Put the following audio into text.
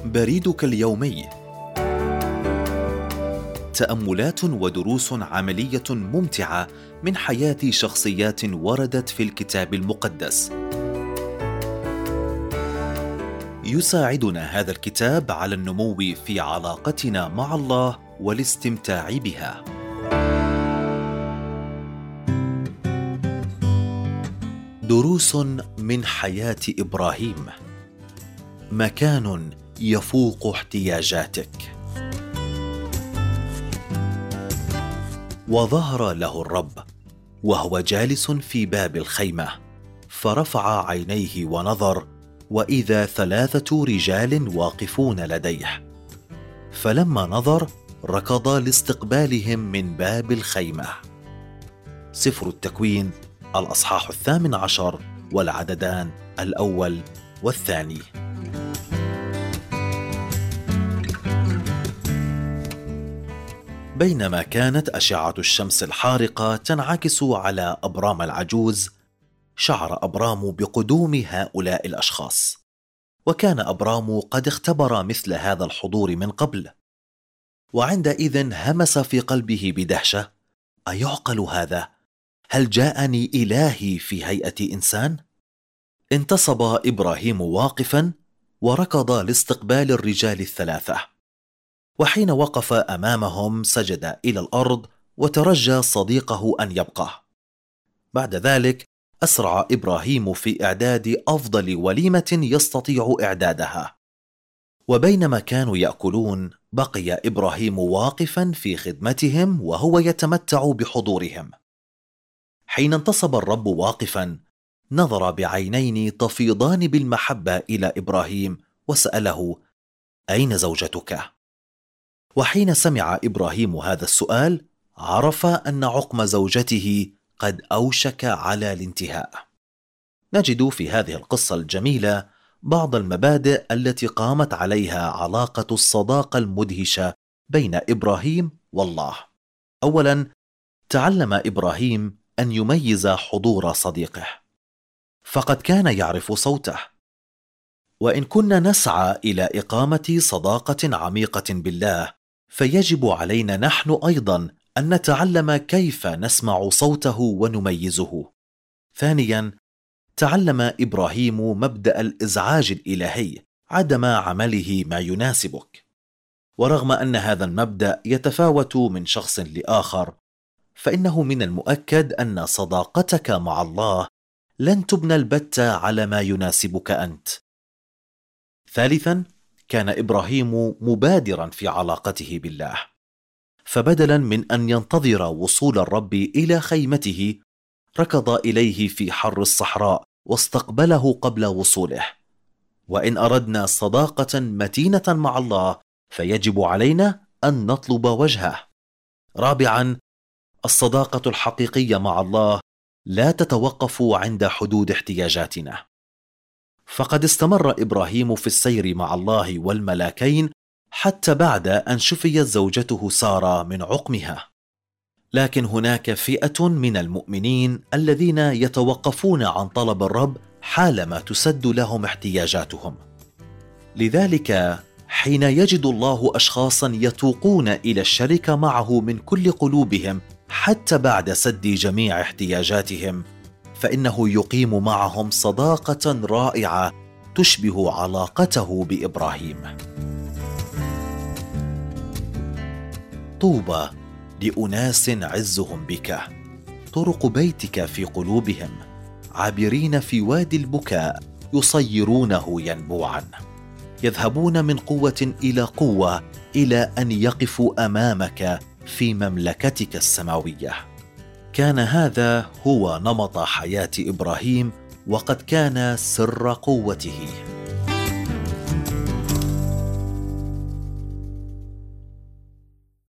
بريدك اليومي. تأملات ودروس عملية ممتعة من حياة شخصيات وردت في الكتاب المقدس. يساعدنا هذا الكتاب على النمو في علاقتنا مع الله والاستمتاع بها. دروس من حياة إبراهيم. مكان يفوق احتياجاتك. وظهر له الرب وهو جالس في باب الخيمة، فرفع عينيه ونظر، وإذا 3 رجال واقفون لديه، فلما نظر ركض لاستقبالهم من باب الخيمة. سفر التكوين الأصحاح 18 والعددان 1 و2. بينما كانت أشعة الشمس الحارقة تنعكس على أبرام العجوز، شعر أبرام بقدوم هؤلاء الأشخاص، وكان أبرام قد اختبر مثل هذا الحضور من قبل، وعندئذ همس في قلبه بدهشة: أيعقل هذا؟ هل جاءني إلهي في هيئة إنسان؟ انتصب إبراهيم واقفا وركض لاستقبال الرجال 3، وحين وقف أمامهم سجد إلى الأرض وترجى صديقه أن يبقى. بعد ذلك أسرع إبراهيم في إعداد أفضل وليمة يستطيع إعدادها، وبينما كانوا يأكلون بقي إبراهيم واقفا في خدمتهم وهو يتمتع بحضورهم. حين انتصب الرب واقفا، نظر بعينين تفيضان بالمحبة إلى إبراهيم وسأله: أين زوجتك؟ وحين سمع إبراهيم هذا السؤال، عرف أن عقم زوجته قد أوشك على الانتهاء. نجد في هذه القصة الجميلة بعض المبادئ التي قامت عليها علاقة الصداقة المدهشة بين إبراهيم والله. أولا، تعلم إبراهيم أن يميز حضور صديقه، فقد كان يعرف صوته. وإن كنا نسعى إلى إقامة صداقة عميقة بالله، فيجب علينا نحن أيضا أن نتعلم كيف نسمع صوته ونميزه. ثانيا، تعلم إبراهيم مبدأ الإزعاج الإلهي، عدم عمله ما يناسبك. ورغم أن هذا المبدأ يتفاوت من شخص لآخر، فإنه من المؤكد أن صداقتك مع الله لن تبنى البتة على ما يناسبك أنت. ثالثا، كان إبراهيم مبادرا في علاقته بالله، فبدلا من أن ينتظر وصول الرب إلى خيمته، ركض إليه في حر الصحراء واستقبله قبل وصوله. وإن أردنا صداقة متينة مع الله، فيجب علينا أن نطلب وجهه. رابعا، الصداقة الحقيقية مع الله لا تتوقف عند حدود احتياجاتنا، فقد استمر إبراهيم في السير مع الله والملاكين حتى بعد أن شفيت زوجته سارة من عقمها. لكن هناك فئة من المؤمنين الذين يتوقفون عن طلب الرب حالما تسد لهم احتياجاتهم. لذلك حين يجد الله أشخاصا يتوقون إلى الشركة معه من كل قلوبهم حتى بعد سد جميع احتياجاتهم، فإنه يقيم معهم صداقة رائعة تشبه علاقته بإبراهيم. طوبى لأناس عزهم بك، طرق بيتك في قلوبهم، عابرين في وادي البكاء يصيرونه ينبوعا، يذهبون من قوة إلى قوة إلى أن يقفوا أمامك في مملكتك السماوية. كان هذا هو نمط حياة إبراهيم، وقد كان سر قوته.